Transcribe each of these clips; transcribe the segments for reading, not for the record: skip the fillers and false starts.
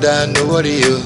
sister, no worry you.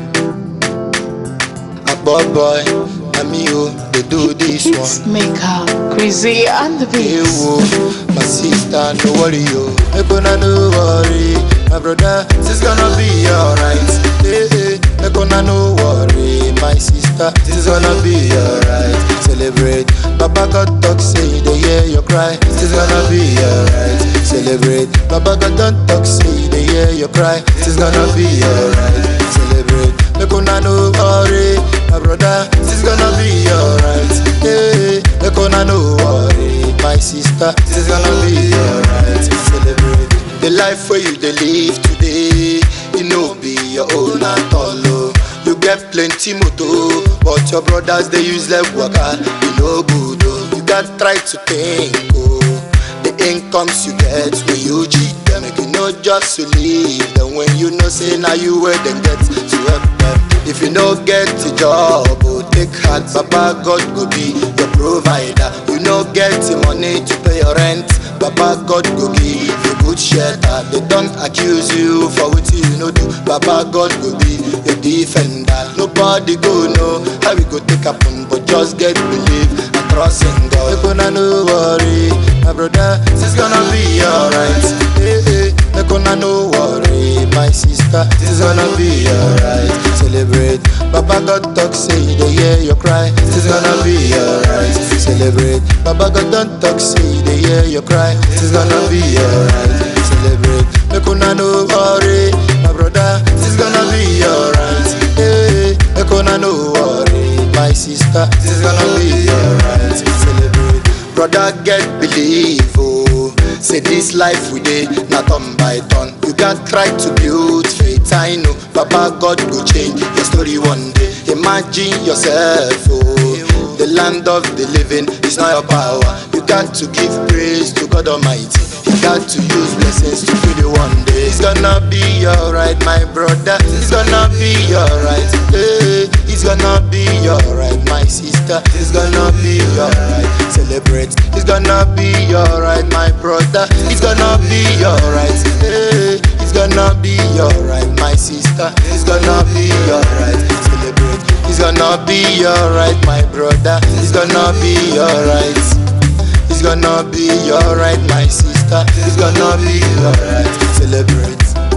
A boy, and me you, they do this one. Maker, Crazy and the Hey, Beats. whoa, my sister, no worry you. Make una no worry, my brother, this gonna be alright. Hey, hey, make una no worry, my sister, this is gonna be alright. Celebrate, Baba God talk, say they hear you cry. This is gonna be alright. Celebrate, Baba God don't talk, say they hear you cry. This is gonna be alright. Celebrate, make una no worry, my brother, this is gonna be alright. Hey, make una no worry, my sister, this is gonna be alright. Celebrate the life where you dey live today. You know be your own at all. Oh. You get plenty moto, but your brothers they use like waka. You know good. Oh. You got try to think. Oh. The incomes you get when you cheat them, make you know just to leave them. When you know say now you where them get to help them. If you no get the job, oh, take heart, Baba God go be your provider. You no get the money to pay your rent, Baba God go give you good shelter. They don't accuse you for what you no do, Baba God go be your defender. Nobody go know how we go take happen, but just get believe and trust in God. Make una no worry, my brother, this is gonna be alright. Hey, hey, make una no worry, my sister, this is gonna be alright. Celebrate, Baba God talk, say they hear you cry. This is gonna be alright. Celebrate, Baba God don't talk, say they hear you cry. This is gonna be alright. Celebrate, make una no worry, my brother, this is gonna be alright. Hey, make una no worry, my sister, this is gonna be alright. Celebrate, brother, get believe, oh. Say this life we dey, not turn by turn. You got try to build faith, I know. Baba God go change your story one day. Imagine yourself, oh. The land of the living is not your power. You got to give praise to God Almighty. You got to use blessings to feed you one day. It's gonna be alright, my brother. It's gonna be alright. Hey, it's gonna be alright, my sister. It's gonna be alright. Celebrate. It's gonna be alright, my brother. It's gonna be alright. Hey, it's gonna be alright, my sister. It's gonna be alright. Celebrate. It's gonna be alright, my brother. It's gonna be alright. It's gonna be alright, my sister. It's gonna be alright. Celebrate.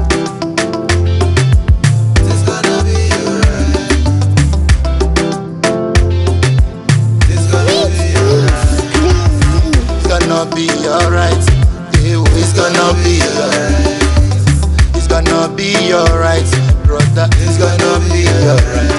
It's gonna be alright. It's gonna be alright. It's gonna be alright. It's gonna be alright. It's gonna be alright, brother. It's gonna be alright.